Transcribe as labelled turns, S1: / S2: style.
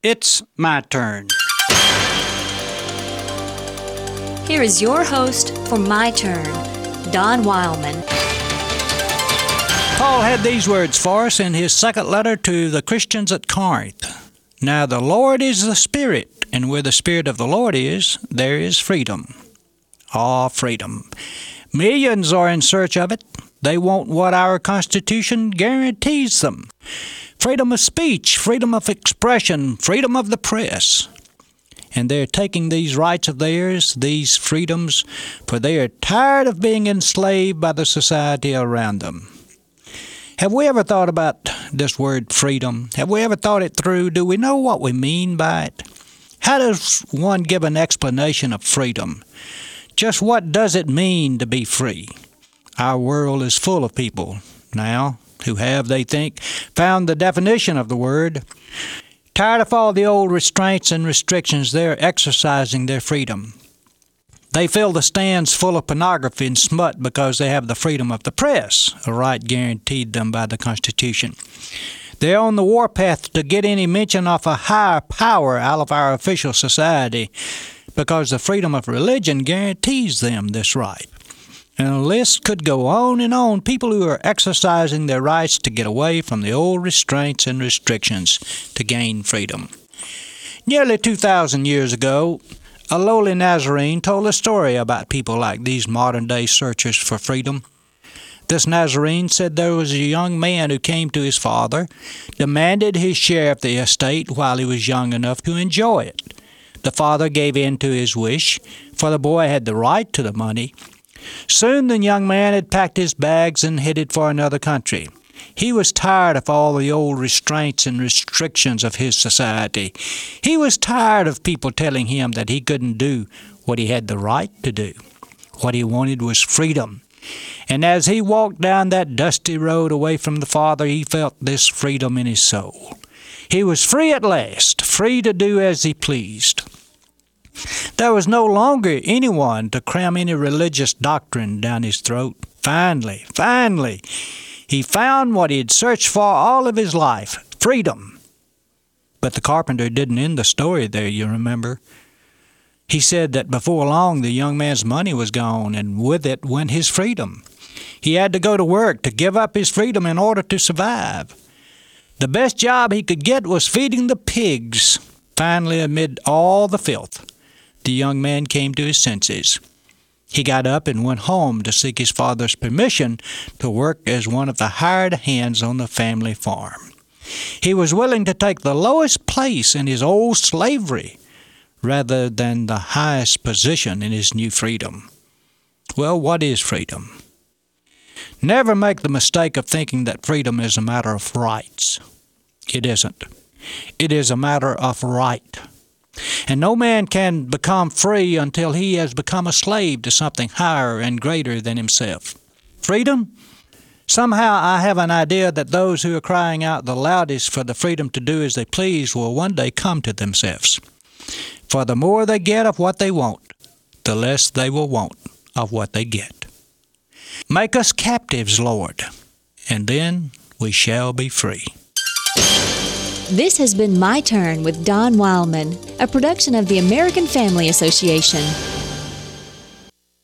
S1: It's my turn.
S2: Here is your host for My Turn, Don Wildman.
S1: Paul had these words for us in his second letter to the Christians at Corinth. Now the Lord is the Spirit, and where the Spirit of the Lord is, there is freedom. Freedom. Millions are in search of it. They want what our Constitution guarantees them. Freedom of speech, freedom of expression, freedom of the press. And they're taking these rights of theirs, these freedoms, for they are tired of being enslaved by the society around them. Have we ever thought about this word freedom? Have we ever thought it through? Do we know what we mean by it? How does one give an explanation of freedom? Just what does it mean to be free? Our world is full of people now who have, they think, found the definition of the word. Tired of all the old restraints and restrictions, they're exercising their freedom. They fill the stands full of pornography and smut because they have the freedom of the press, a right guaranteed them by the Constitution. They're on the warpath to get any mention of a higher power out of our official society because the freedom of religion guarantees them this right. And the list could go on and on, people who are exercising their rights to get away from the old restraints and restrictions to gain freedom. Nearly 2,000 years ago, a lowly Nazarene told a story about people like these modern-day searchers for freedom. This Nazarene said there was a young man who came to his father, demanded his share of the estate while he was young enough to enjoy it. The father gave in to his wish, for the boy had the right to the money. Soon the young man had packed his bags and headed for another country. He was tired of all the old restraints and restrictions of his society. He was tired of people telling him that he couldn't do what he had the right to do. What he wanted was freedom. And as he walked down that dusty road away from the Father, he felt this freedom in his soul. He was free at last, free to do as he pleased. There was no longer anyone to cram any religious doctrine down his throat. Finally, he found what he had searched for all of his life, freedom. But the carpenter didn't end the story there, you remember. He said that before long the young man's money was gone, and with it went his freedom. He had to go to work to give up his freedom in order to survive. The best job he could get was feeding the pigs. Finally, amid all the filth, the young man came to his senses. He got up and went home to seek his father's permission to work as one of the hired hands on the family farm. He was willing to take the lowest place in his old slavery rather than the highest position in his new freedom. Well, what is freedom? Never make the mistake of thinking that freedom is a matter of rights. It isn't. It is a matter of right. And no man can become free until he has become a slave to something higher and greater than himself. Freedom? Somehow I have an idea that those who are crying out the loudest for the freedom to do as they please will one day come to themselves. For the more they get of what they want, the less they will want of what they get. Make us captives, Lord, and then we shall be free.
S2: This has been My Turn with Don Wildman, a production of the American Family Association.